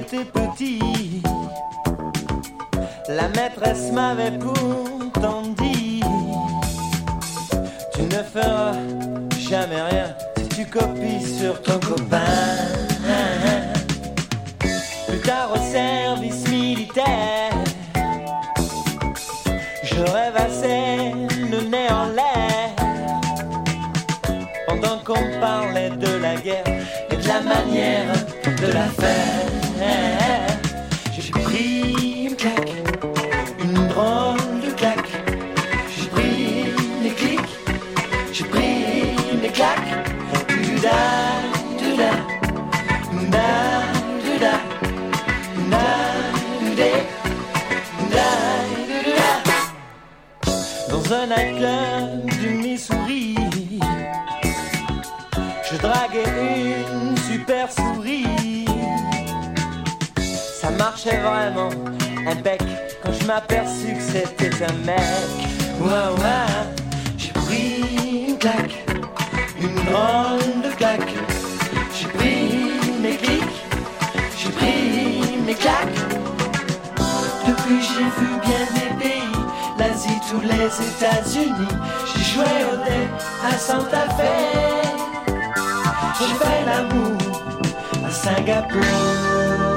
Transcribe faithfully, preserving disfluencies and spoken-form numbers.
j'étais petit, la maîtresse m'avait pourtant dit: tu ne feras jamais rien si tu copies sur ton copain. Plus tard au service militaire, je rêvassais le nez en l'air, pendant qu'on parlait de la guerre et de la manière de la faire. J'ai pris une claque, une drôle de claque. J'ai pris les clics, j'ai pris les claques. Du-da, du-da, du-da, du-da, du-da, du-da, du-da, du-da. Dans un nightclub du Missouri, je draguais une super souris. Ça marchait vraiment impec quand je m'aperçus que c'était un mec. Ouah ouah, j'ai pris une claque, une grande claque. J'ai pris mes clics, j'ai pris mes claques. Depuis j'ai vu bien des pays, l'Asie, tous les États-Unis. J'ai joué au dé à Santa Fe, j'ai fait l'amour à Singapour.